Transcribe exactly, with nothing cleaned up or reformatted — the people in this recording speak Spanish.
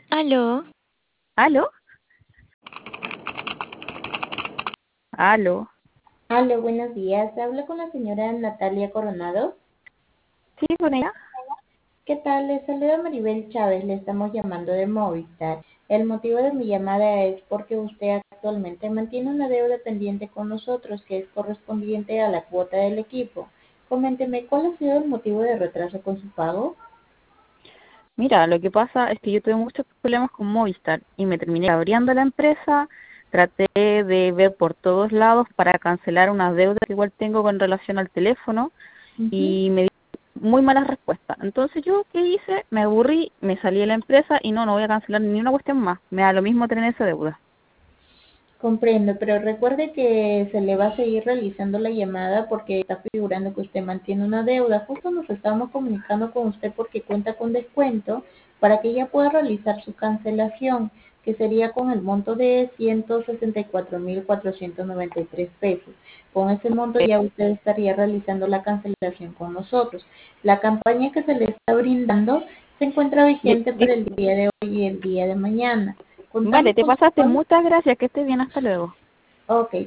Aló, ¿Aló? ¿Aló? Aló, buenos días. Hablo con la señora Natalia Coronado. ¿Sí, con ella? ¿Qué tal? Les saluda Maribel Chávez. Le estamos llamando de Movistar. El motivo de mi llamada es porque usted actualmente mantiene una deuda pendiente con nosotros que es correspondiente a la cuota del equipo. Coménteme, ¿cuál ha sido el motivo de retraso con su pago? Mira, lo que pasa es que yo tuve muchos problemas con Movistar y me terminé abriendo la empresa, traté de ver por todos lados para cancelar una deuda que igual tengo con relación al teléfono Ujú. y me di muy malas respuestas. Entonces yo, ¿qué hice? Me aburrí, me salí de la empresa y no, no voy a cancelar ni una cuestión más. Me da lo mismo tener esa deuda. Comprendo, pero recuerde que se le va a seguir realizando la llamada porque está figurando que usted mantiene una deuda. Justo nos estamos comunicando con usted porque cuenta con descuento para que ella pueda realizar su cancelación, que sería con el monto de ciento sesenta y cuatro mil cuatrocientos noventa y tres pesos. Con ese monto ya usted estaría realizando la cancelación con nosotros. La campaña que se le está brindando se encuentra Di- vigente para di- el día de hoy y el día de mañana. Contamos vale, te con pasaste. su... Muchas gracias. Que estés bien. Hasta luego. Ok,